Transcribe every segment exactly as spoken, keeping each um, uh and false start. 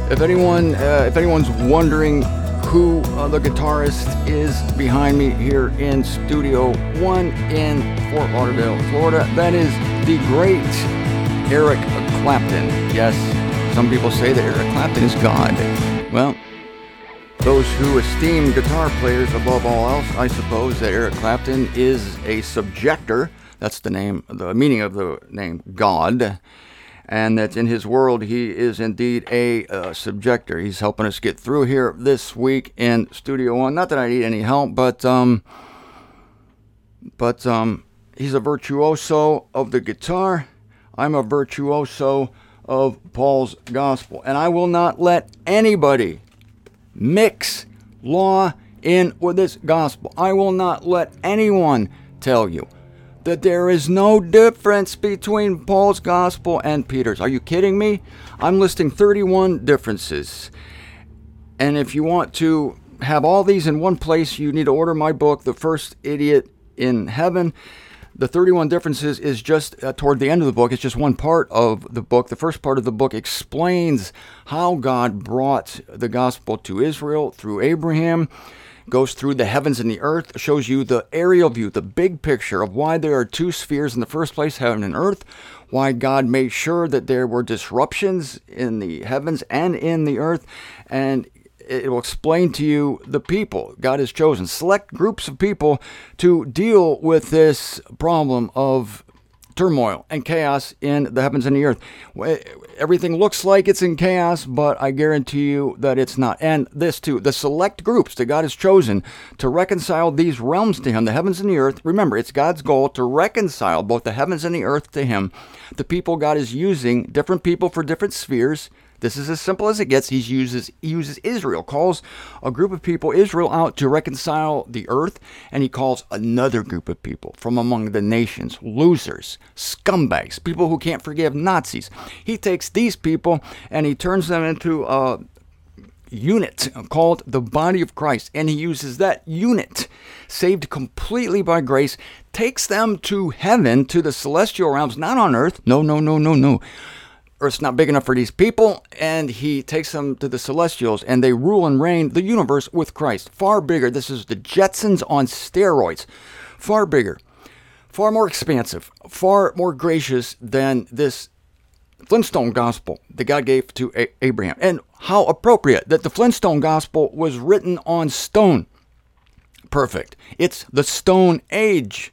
If anyone, uh, if anyone's wondering who uh, the guitarist is behind me here in Studio One in Fort Lauderdale, Florida, that is the great Eric Clapton. Yes, some people say that Eric Clapton is God. Well, those who esteem guitar players above all else, I suppose that Eric Clapton is a subjector. That's the name, the meaning of the name God. And that in his world, he is indeed a uh, subjector. He's helping us get through here this week in Studio One. Not that I need any help, but um, but um, he's a virtuoso of the guitar. I'm a virtuoso of Paul's gospel. And I will not let anybody mix law in with this gospel. I will not let anyone tell you that there is no difference between Paul's gospel and Peter's. Are you kidding me? I'm listing thirty-one differences. And if you want to have all these in one place, you need to order my book, The First Idiot in Heaven. The thirty-one differences is just uh, toward the end of the book. It's just one part of the book. The first part of the book explains how God brought the gospel to Israel through Abraham. Goes through the heavens and the earth, shows you the aerial view, the big picture of why there are two spheres in the first place, heaven and earth, why God made sure that there were disruptions in the heavens and in the earth, and it will explain to you the people God has chosen, select groups of people to deal with this problem of turmoil and chaos in the heavens and the earth. Everything looks like it's in chaos, but I guarantee you that it's not. And this too, the select groups that God has chosen to reconcile these realms to him, the heavens and the earth. Remember, it's God's goal to reconcile both the heavens and the earth to him. The people God is using, different people for different spheres. This is as simple as it gets. He uses he uses Israel, calls a group of people, Israel, out to reconcile the earth, and he calls another group of people from among the nations, losers, scumbags, people who can't forgive Nazis. He takes these people and he turns them into a unit called the body of Christ, and he uses that unit, saved completely by grace, takes them to heaven, to the celestial realms, not on earth. No, no, no, no, no. Earth's not big enough for these people, and he takes them to the celestials, and they rule and reign the universe with Christ. Far bigger. This is the Jetsons on steroids. Far bigger, far more expansive, far more gracious than this Flintstone gospel that God gave to A- Abraham. And how appropriate that the Flintstone gospel was written on stone. Perfect. It's the Stone Age.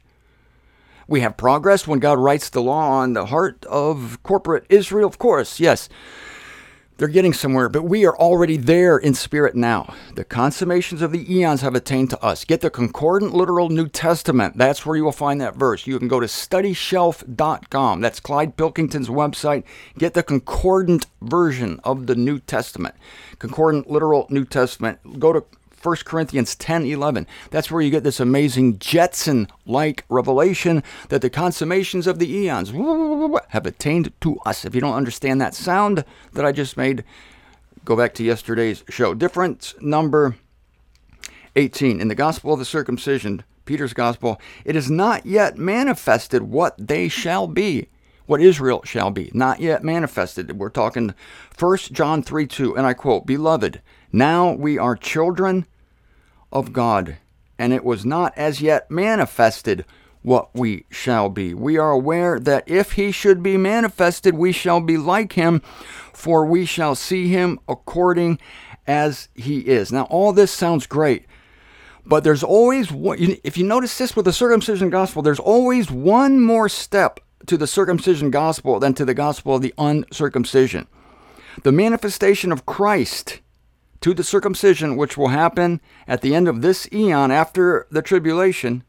We have progress when God writes the law on the heart of corporate Israel. Of course, yes, they're getting somewhere, but we are already there in spirit now. The consummations of the eons have attained to us. Get the Concordant Literal New Testament. That's where you will find that verse. You can go to study shelf dot com. That's Clyde Pilkington's website. Get the concordant version of the New Testament. Concordant Literal New Testament. Go to First Corinthians ten eleven. That's where you get this amazing Jetson-like revelation that the consummations of the eons have attained to us. If you don't understand that sound that I just made, go back to yesterday's show. Difference number eighteen. In the gospel of the circumcision, Peter's gospel, it is not yet manifested what they shall be. What Israel shall be, not yet manifested. We're talking First John three two, and I quote, "Beloved, now we are children of God, and it was not as yet manifested what we shall be. We are aware that if he should be manifested, we shall be like him, for we shall see him according as he is." Now, all this sounds great, but there's always one, if you notice this with the circumcision gospel, there's always one more step to the circumcision gospel than to the gospel of the uncircumcision. The manifestation of Christ to the circumcision, which will happen at the end of this eon after the tribulation,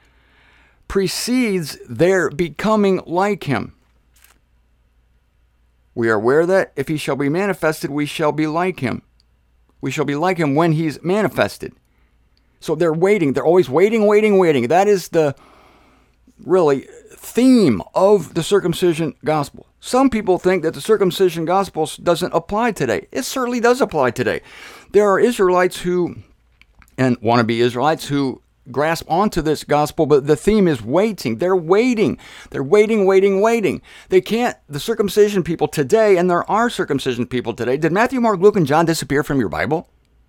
precedes their becoming like him. We are aware that if he shall be manifested, we shall be like him. We shall be like him when he's manifested. So they're waiting. They're always waiting, waiting, waiting. That is the really theme of the circumcision gospel. Some people think that the circumcision gospel doesn't apply today. It certainly does apply today. There are Israelites who, and wannabe Israelites, who grasp onto this gospel, but the theme is waiting. They're waiting. They're waiting, waiting, waiting. They can't, the circumcision people today, and there are circumcision people today. Did Matthew, Mark, Luke, and John disappear from your Bible?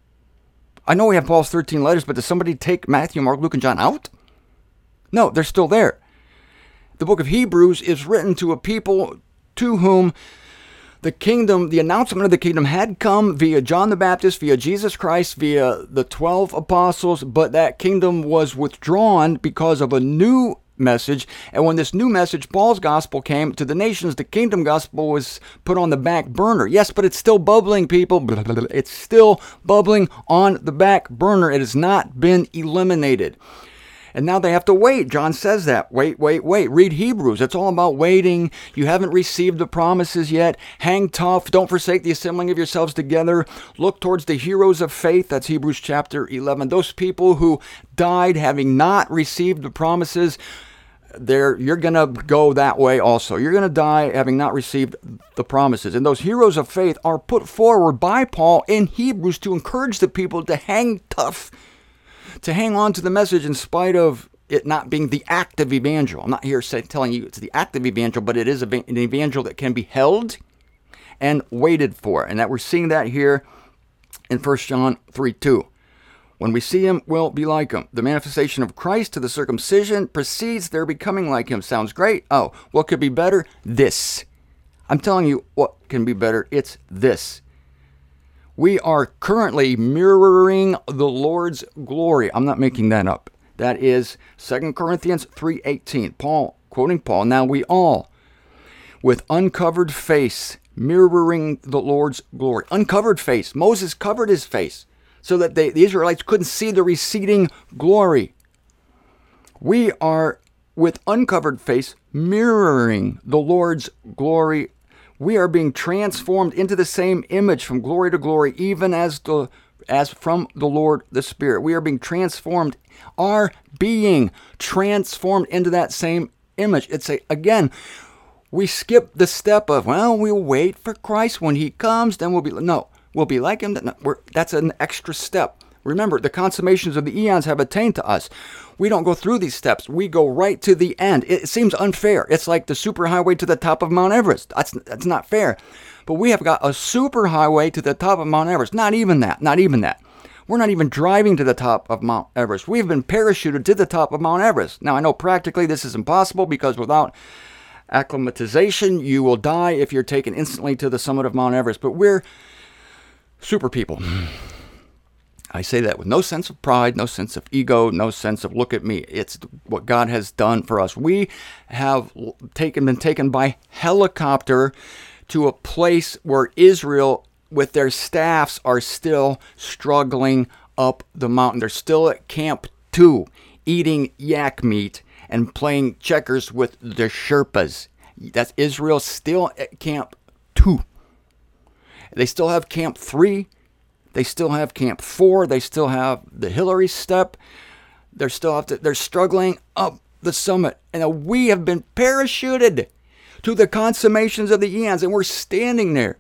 I know we have Paul's thirteen letters, but does somebody take Matthew, Mark, Luke, and John out? No, they're still there. The book of Hebrews is written to a people to whom the kingdom, the announcement of the kingdom had come via John the Baptist, via Jesus Christ, via the twelve apostles, but that kingdom was withdrawn because of a new message. And when this new message, Paul's gospel, came to the nations, the kingdom gospel was put on the back burner. Yes, but it's still bubbling, people. It's still bubbling on the back burner. It has not been eliminated. And now they have to wait. John says that. Wait, wait, wait. Read Hebrews. It's all about waiting. You haven't received the promises yet. Hang tough. Don't forsake the assembling of yourselves together. Look towards the heroes of faith. That's Hebrews chapter eleven. Those people who died having not received the promises, they're, you're going to go that way also. You're going to die having not received the promises. And those heroes of faith are put forward by Paul in Hebrews to encourage the people to hang tough, to hang on to the message in spite of it not being the active evangel. I'm not here say, telling you it's the active evangel, but it is an evangel that can be held and waited for. And that we're seeing that here in First John three two. When we see him, we'll be like him. The manifestation of Christ to the circumcision precedes their becoming like him. Sounds great. Oh, what could be better? This. I'm telling you what can be better. It's this. We are currently mirroring the Lord's glory. I'm not making that up. That is Second Corinthians three eighteen. Paul, quoting Paul, now we all, with uncovered face, mirroring the Lord's glory. Uncovered face. Moses covered his face so that they, the Israelites couldn't see the receding glory. We are, with uncovered face, mirroring the Lord's glory. We are being transformed into the same image from glory to glory, even as the as from the Lord the Spirit. We are being transformed, are being transformed into that same image. It's a, again, we skip the step of, well, we'll wait for Christ. When he comes, then we'll be, no, we'll be like him. No, we're, that's an extra step. Remember, the consummations of the eons have attained to us. We don't go through these steps. We go right to the end. It seems unfair. It's like the superhighway to the top of Mount Everest. That's, that's not fair. But we have got a superhighway to the top of Mount Everest. Not even that. Not even that. We're not even driving to the top of Mount Everest. We've been parachuted to the top of Mount Everest. Now, I know practically this is impossible because without acclimatization, you will die if you're taken instantly to the summit of Mount Everest. But we're super people. I say that with no sense of pride, no sense of ego, no sense of look at me. It's what God has done for us. We have taken been taken by helicopter to a place where Israel, with their staffs, are still struggling up the mountain. They're still at Camp two, eating yak meat and playing checkers with the Sherpas. That's Israel still at Camp two. They still have Camp three. They still have Camp four. They still have the Hillary Step. They're still have to, they're struggling up the summit. And we have been parachuted to the consummations of the eons, and we're standing there.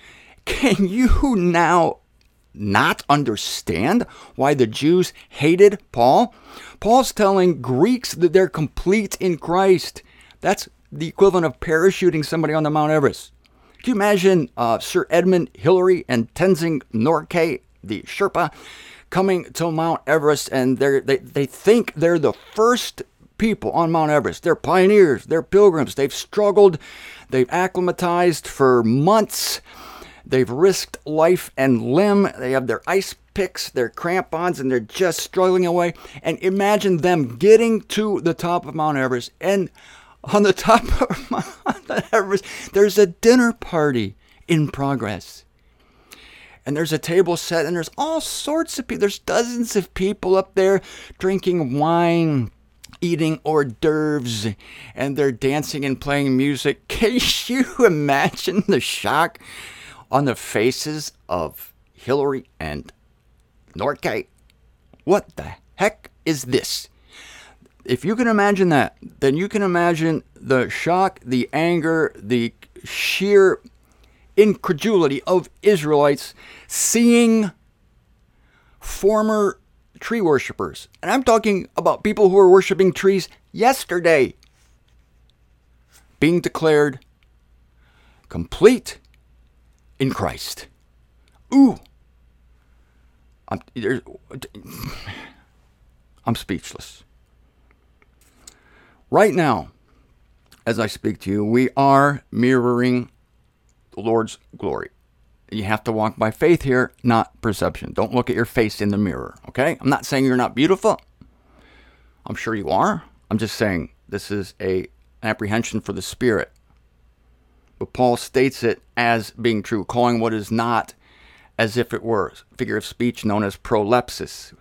Can you now not understand why the Jews hated Paul? Paul's telling Greeks that they're complete in Christ. That's the equivalent of parachuting somebody on the Mount Everest. Can you imagine uh, Sir Edmund Hillary and Tenzing Norgay, the Sherpa, coming to Mount Everest, and they they they think they're the first people on Mount Everest. They're pioneers. They're pilgrims. They've struggled. They've acclimatized for months. They've risked life and limb. They have their ice picks, their crampons, and they're just struggling away. And imagine them getting to the top of Mount Everest, and on the top of Mount Everest, there's a dinner party in progress. And there's a table set, and there's all sorts of people. There's dozens of people up there drinking wine, eating hors d'oeuvres, and they're dancing and playing music. Can you imagine the shock on the faces of Hillary and Norgay? What the heck is this? If you can imagine that, then you can imagine the shock, the anger, the sheer incredulity of Israelites seeing former tree worshipers. And I'm talking about people who were worshiping trees yesterday. Being declared complete in Christ. Ooh. I'm, I'm speechless. Right now, as I speak to you, we are mirroring the Lord's glory. You have to walk by faith here, not perception. Don't look at your face in the mirror, okay? I'm not saying you're not beautiful. I'm sure you are. I'm just saying this is a apprehension for the Spirit. But Paul states it as being true, calling what is not as if it were. A figure of speech known as prolepsis.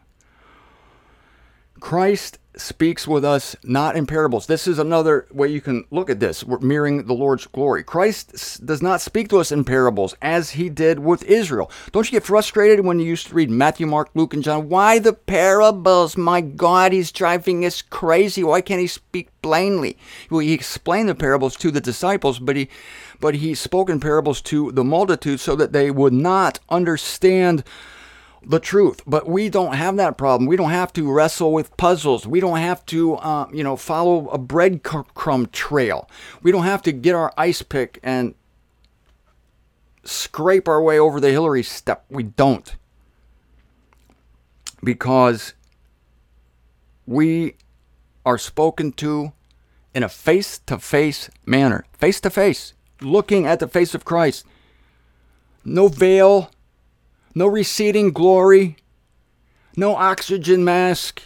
Christ speaks with us not in parables. This is another way you can look at this. We're mirroring the Lord's glory. Christ does not speak to us in parables as he did with Israel. Don't you get frustrated when you used to read Matthew, Mark, Luke, and John? Why the parables? My God, he's driving us crazy. Why can't he speak plainly? Well, he explained the parables to the disciples, but he, but he spoke in parables to the multitude so that they would not understand the truth. But we don't have that problem. We don't have to wrestle with puzzles. We don't have to, uh, you know, follow a breadcrumb trail. We don't have to get our ice pick and scrape our way over the Hillary step. We don't. Because we are spoken to in a face-to-face manner. Face-to-face. Looking at the face of Christ. No veil. No receding glory. No oxygen mask.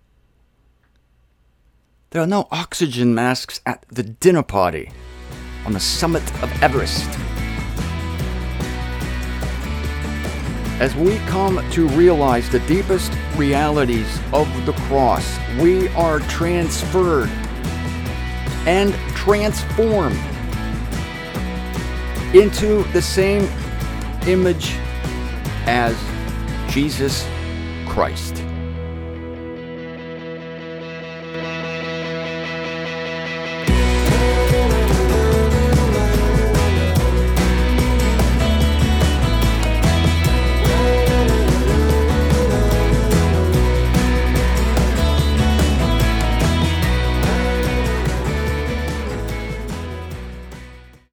There are no oxygen masks at the dinner party on the summit of Everest. As we come to realize the deepest realities of the cross, we are transferred and transformed into the same image as Jesus Christ.